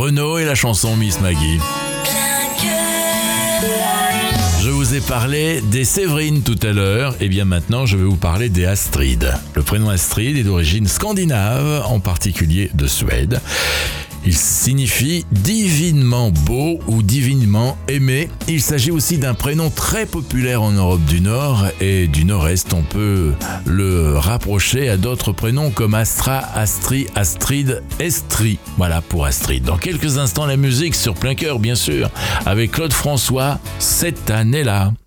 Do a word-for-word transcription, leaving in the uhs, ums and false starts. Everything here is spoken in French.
Renaud et la chanson Miss Maggie. Je vous ai parlé des Séverine tout à l'heure, et bien maintenant je vais vous parler des Astrid. Le prénom Astrid est d'origine scandinave, en particulier de Suède. Il signifie divinement beau ou divinement aimé. Il s'agit aussi d'un prénom très populaire en Europe du Nord et du Nord-Est. On peut le rapprocher à d'autres prénoms comme Astra, Astrid, Astrid, Estrie. Voilà pour Astrid. Dans quelques instants, la musique sur plein cœur, bien sûr, avec Claude François, cette année-là.